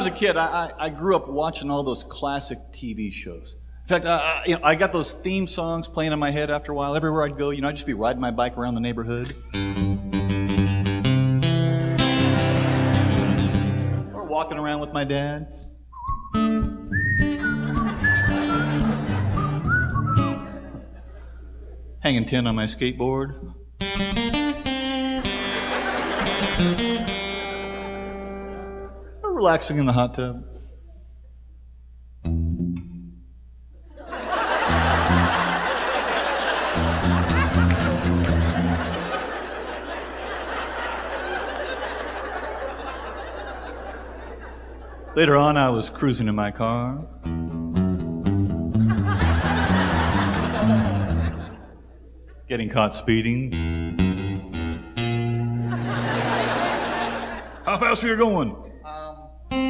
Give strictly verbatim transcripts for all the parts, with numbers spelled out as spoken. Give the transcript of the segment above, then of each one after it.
was a kid, I, I, I grew up watching all those classic T V shows. In fact, I, you know, I got those theme songs playing in my head after a while. Everywhere I'd go, you know, I'd just be riding my bike around the neighborhood. Or walking around with my dad. Hanging tin on my skateboard. Or relaxing in the hot tub. Later on, I was cruising in my car. Getting caught speeding. How fast are you going? Um.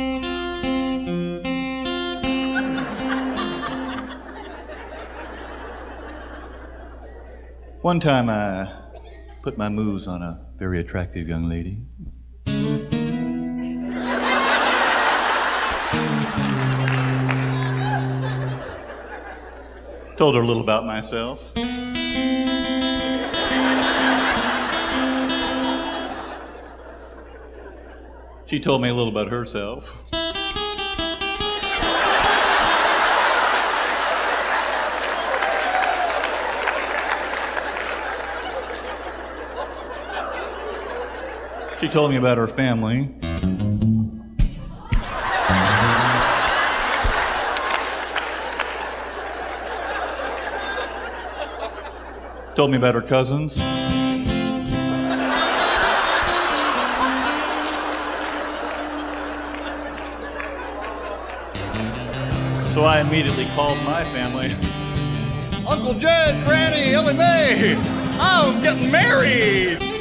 One time I put my moves on a very attractive young lady. Told her a little about myself. She told me a little about herself. She told me about her family. Told me about her cousins. So I immediately called my family. Uncle Jed, Granny, Ellie Mae, I'm getting married.